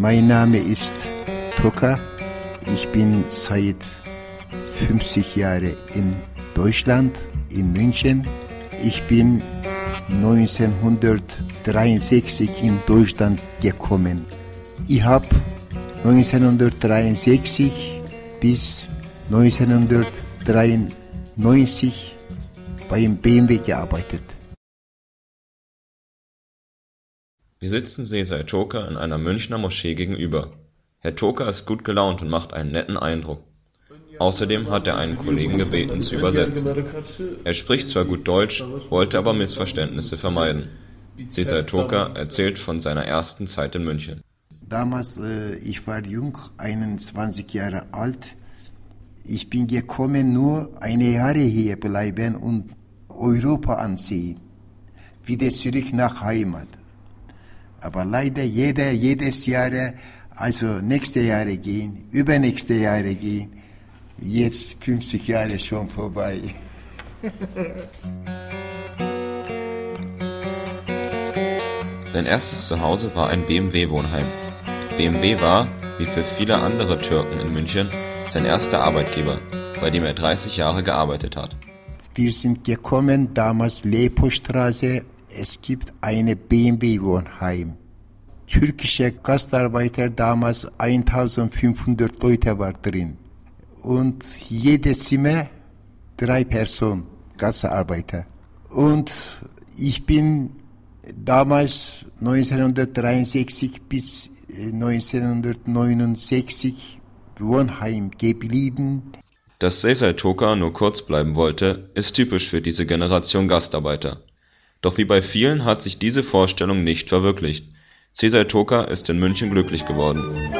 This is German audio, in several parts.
Mein Name ist Toka. Ich bin seit 50 Jahren in Deutschland, in München. Ich bin 1963 in Deutschland gekommen. Ich habe 1963 bis 1993 beim BMW gearbeitet. Wir sitzen Sezai Toka in einer Münchner Moschee gegenüber. Herr Toka ist gut gelaunt und macht einen netten Eindruck. Außerdem hat er einen Kollegen gebeten zu übersetzen. Er spricht zwar gut Deutsch, wollte aber Missverständnisse vermeiden. Sezai Toka erzählt von seiner ersten Zeit in München. Damals, ich war jung, 21 Jahre alt. Ich bin gekommen, nur eine Jahre hier bleiben und Europa ansehen. Wieder zurück nach Heimat. Aber leider jedes Jahr, also nächste Jahre gehen, übernächste Jahre gehen. Jetzt 50 Jahre schon vorbei. Sein erstes Zuhause war ein BMW-Wohnheim. BMW war, wie für viele andere Türken in München, sein erster Arbeitgeber, bei dem er 30 Jahre gearbeitet hat. Wir sind gekommen, damals Leopoldstraße, es gibt eine BMW-Wohnheim. Türkische Gastarbeiter, damals 1500 Leute waren drin. Und jedes Zimmer 3 Personen, Gastarbeiter. Und ich bin damals 1963 bis 1969 Wohnheim geblieben. Dass Sezai Toka nur kurz bleiben wollte, ist typisch für diese Generation Gastarbeiter. Doch wie bei vielen hat sich diese Vorstellung nicht verwirklicht. Sezai Toka ist in München glücklich geworden.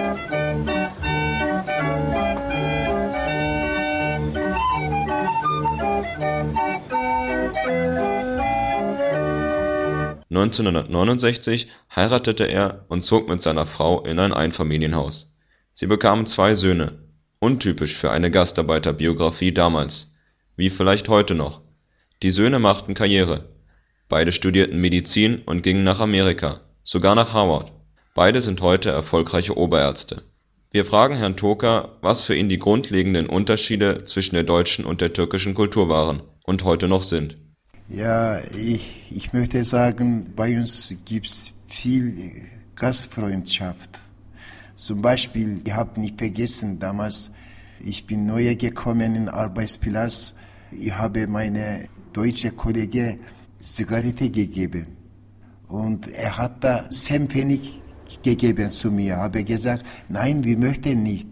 (1969) heiratete er und zog mit seiner Frau in ein Einfamilienhaus. Sie bekamen 2 Söhne, untypisch für eine Gastarbeiterbiografie damals, wie vielleicht heute noch. Die Söhne machten Karriere. Beide studierten Medizin und gingen nach Amerika, sogar nach Harvard. Beide sind heute erfolgreiche Oberärzte. Wir fragen Herrn Toka, was für ihn die grundlegenden Unterschiede zwischen der deutschen und der türkischen Kultur waren und heute noch sind. Ja, ich möchte sagen, bei uns gibt es viel Gastfreundschaft. Zum Beispiel, ich habe nicht vergessen, damals, ich bin neu gekommen in Arbeitsplatz, ich habe meine deutsche Kollege Zigarette gegeben. Und er hat da 10 Pfennig gegeben zu mir. Habe gesagt, nein, wir möchten nicht.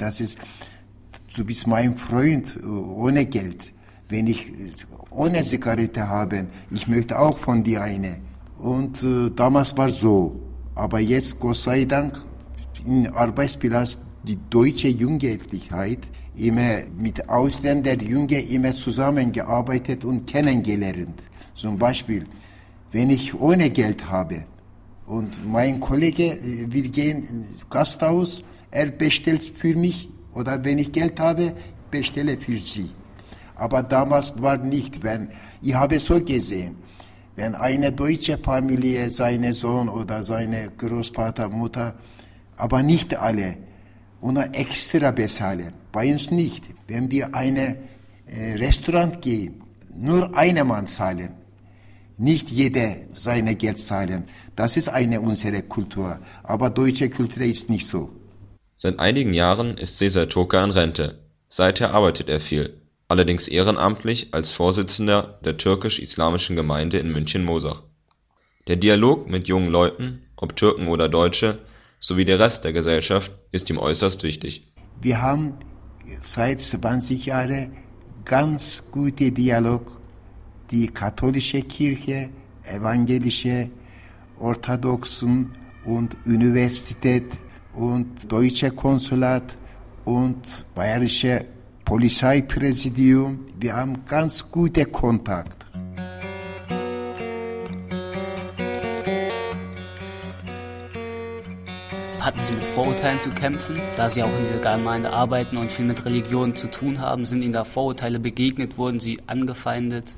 Du bist mein Freund ohne Geld. Wenn ich ohne Zigarette habe, ich möchte auch von dir eine. Und damals war so. Aber jetzt, Gott sei Dank, im Arbeitsplatz die deutsche Jugendlichkeit immer mit Ausländern, Jungen immer zusammengearbeitet und kennengelernt. Zum Beispiel, wenn ich ohne Geld habe und mein Kollege, wir gehen Gasthaus, er bestellt für mich oder wenn ich Geld habe, bestelle für sie. Aber damals war nicht, ich habe so gesehen, wenn eine deutsche Familie, seine Sohn oder seine Großvater, Mutter, aber nicht alle, und extra bezahlen, bei uns nicht. Wenn wir ein Restaurant gehen, nur einer Mann zahlen, nicht jeder seine Geld zahlen. Das ist unsere Kultur, aber deutsche Kultur ist nicht so. Seit einigen Jahren ist Sezai Toka in Rente. Seither arbeitet er viel, allerdings ehrenamtlich als Vorsitzender der türkisch-islamischen Gemeinde in München-Mosach. Der Dialog mit jungen Leuten, ob Türken oder Deutsche, sowie der Rest der Gesellschaft ist ihm äußerst wichtig. Wir haben seit 20 Jahren ganz gute Dialog. Die katholische Kirche, evangelische, orthodoxen und Universität und deutsche Konsulat und bayerische Polizeipräsidium. Wir haben ganz guten Kontakt. Hatten Sie mit Vorurteilen zu kämpfen? Da Sie auch in dieser Gemeinde arbeiten und viel mit Religion zu tun haben, sind Ihnen da Vorurteile begegnet? Wurden Sie angefeindet?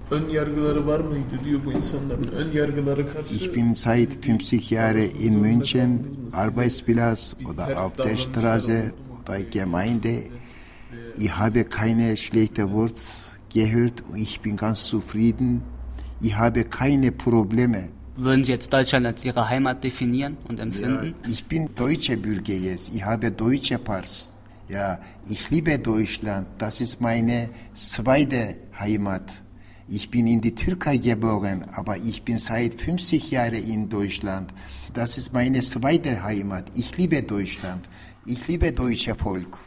Ich bin seit 50 Jahren in München, Arbeitsplatz oder auf der Straße oder Gemeinde. Ich habe keine schlechten Worte gehört und ich bin ganz zufrieden. Ich habe keine Probleme. Würden Sie jetzt Deutschland als Ihre Heimat definieren und empfinden? Ja, ich bin deutscher Bürger jetzt. Ich habe deutsche Pass. Ja, ich liebe Deutschland. Das ist meine zweite Heimat. Ich bin in die Türkei geboren, aber ich bin seit 50 Jahren in Deutschland. Das ist meine zweite Heimat. Ich liebe Deutschland. Ich liebe deutsche Volk.